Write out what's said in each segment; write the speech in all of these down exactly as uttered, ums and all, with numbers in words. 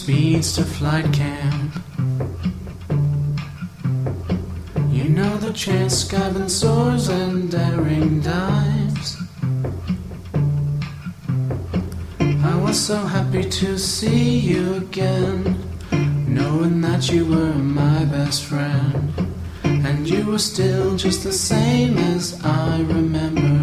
speeds to flight camp. You know the chance, skiving soars and daring dives. I was so happy to see you again, knowing that you were my best friend, and you were still just the same as I remember.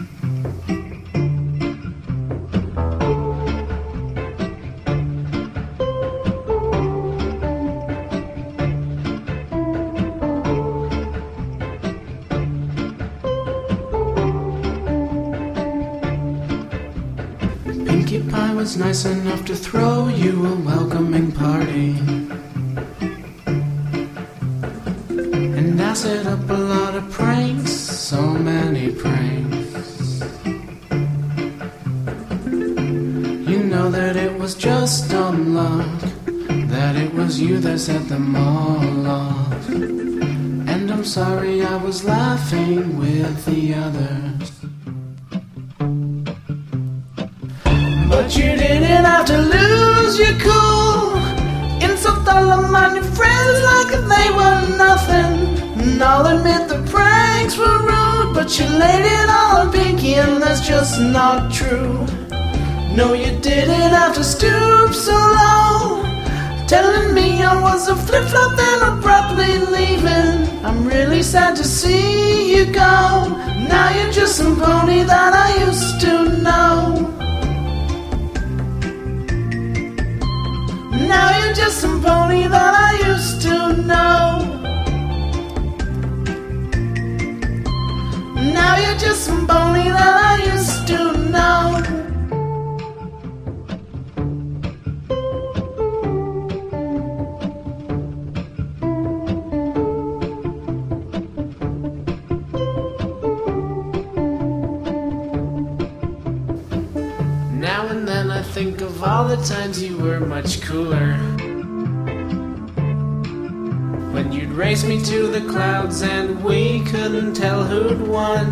Pinkie Pie was nice enough to throw you a welcoming party, and I set up a lot of pranks, so many pranks. You know that it was just dumb luck, that it was you that set them all off, and I'm sorry I was laughing with the others. But you didn't have to lose your cool, insult all of my new friends like if they were nothing. And I'll admit the pranks were rude, but you laid it all on Pinkie, and that's just not true. No, you didn't have to stoop so low, telling me I was a flip-flop then abruptly leaving. I'm really sad to see you go. Now you're just some pony that I used to know. Now you're just some pony that I used to know. Now you're just some pony that I used to know. Now and then I think of all the times you were much cooler, when you'd race me to the clouds and we couldn't tell who'd won.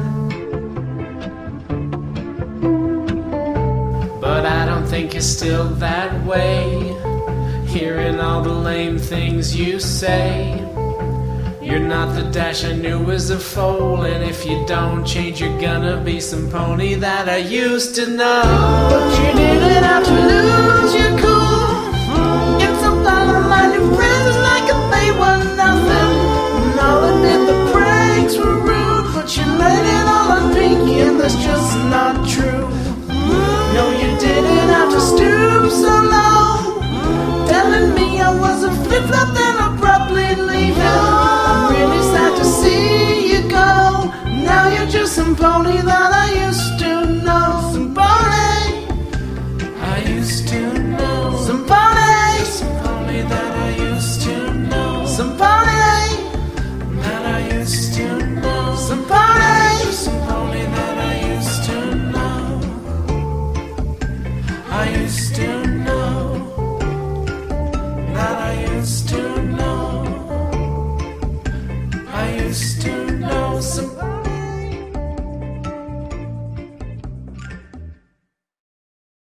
But I don't think you're still that way, hearing all the lame things you say. You're not the Dash I knew as a foal, and if you don't change you're gonna be some pony that I used to know. But you didn't have to lose your cool, insult all of my new friends like if they were nothing. And I'll admit the pranks were rude, but you laid it all on Pinkie, and that's just not true. No, you didn't have to stoop so low, telling me I was a flip-flop then abruptly leaving. I'm really sad to see you go. Now you're just some pony that I used